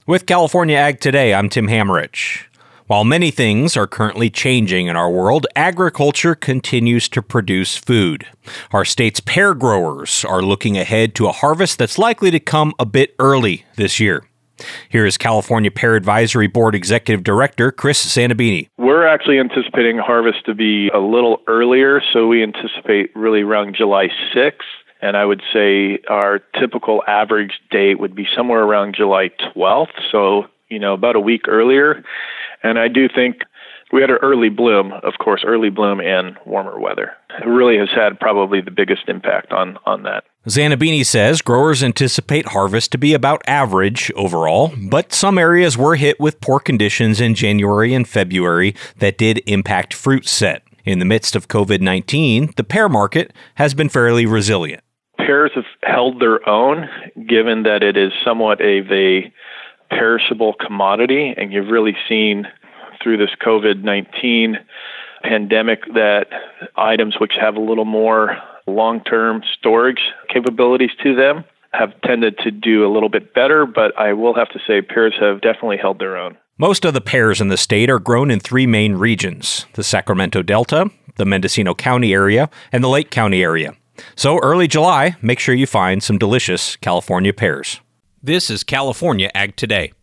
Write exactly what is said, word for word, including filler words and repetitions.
With California Ag Today, I'm Tim Hammerich. While many things are currently changing in our world, agriculture continues to produce food. Our state's pear growers are looking ahead to a harvest that's likely to come a bit early this year. Here is California Pear Advisory Board Executive Director Chris Zanabini. We're actually anticipating harvest to be a little earlier, so we anticipate really around July sixth. And I would say our typical average date would be somewhere around July twelfth, so, you know, about a week earlier. And I do think we had an early bloom, of course, early bloom and warmer weather. It really has had probably the biggest impact on, on that. Zanabini says growers anticipate harvest to be about average overall, but some areas were hit with poor conditions in January and February that did impact fruit set. In the midst of covid nineteen, the pear market has been fairly resilient. Pears have held their own, given that it is somewhat of a perishable commodity, and you've really seen through this covid nineteen pandemic that items which have a little more long-term storage capabilities to them have tended to do a little bit better, but I will have to say pears have definitely held their own. Most of the pears in the state are grown in three main regions: the Sacramento Delta, the Mendocino County area, and the Lake County area. So early July, make sure you find some delicious California pears. This is California Ag Today.